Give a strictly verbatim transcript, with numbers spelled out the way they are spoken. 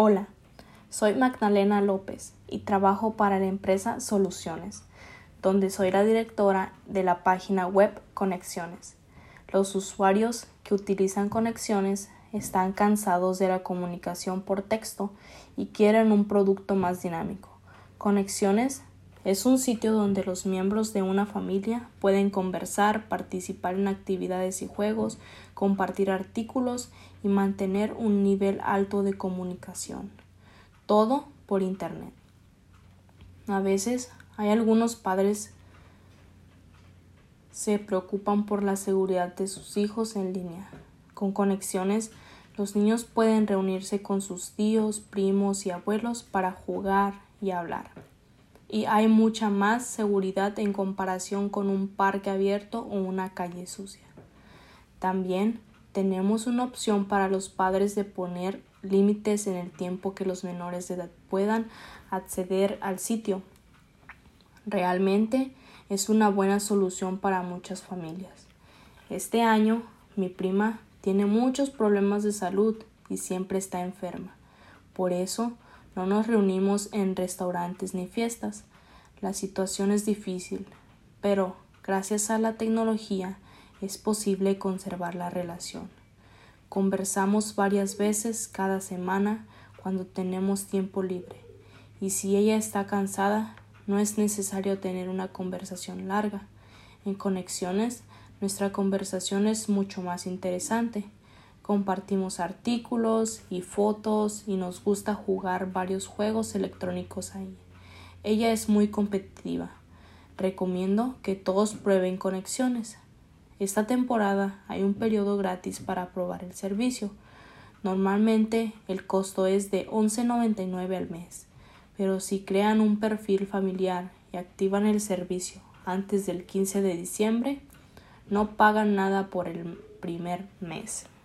Hola, soy Magdalena López y trabajo para la empresa Soluciones, donde soy la directora de la página web Conexiones. Los usuarios que utilizan Conexiones están cansados de la comunicación por texto y quieren un producto más dinámico. Conexiones es un sitio donde los miembros de una familia pueden conversar, participar en actividades y juegos, compartir artículos y mantener un nivel alto de comunicación. Todo por Internet. A veces hay algunos padres se preocupan por la seguridad de sus hijos en línea. Con Conexiones, los niños pueden reunirse con sus tíos, primos y abuelos para jugar y hablar. Y hay mucha más seguridad en comparación con un parque abierto o una calle sucia. También tenemos una opción para los padres de poner límites en el tiempo que los menores de edad puedan acceder al sitio. Realmente es una buena solución para muchas familias. Este año, mi prima tiene muchos problemas de salud y siempre está enferma. Por eso, no nos reunimos en restaurantes ni fiestas. La situación es difícil, pero gracias a la tecnología es posible conservar la relación. Conversamos varias veces cada semana cuando tenemos tiempo libre, y si ella está cansada, no es necesario tener una conversación larga. En Conexiones, nuestra conversación es mucho más interesante. Compartimos artículos y fotos y nos gusta jugar varios juegos electrónicos ahí. Ella es muy competitiva. Recomiendo que todos prueben Conexiones. Esta temporada hay un periodo gratis para probar el servicio. Normalmente el costo es de once noventa y nueve al mes, pero si crean un perfil familiar y activan el servicio antes del quince de diciembre, no pagan nada por el primer mes.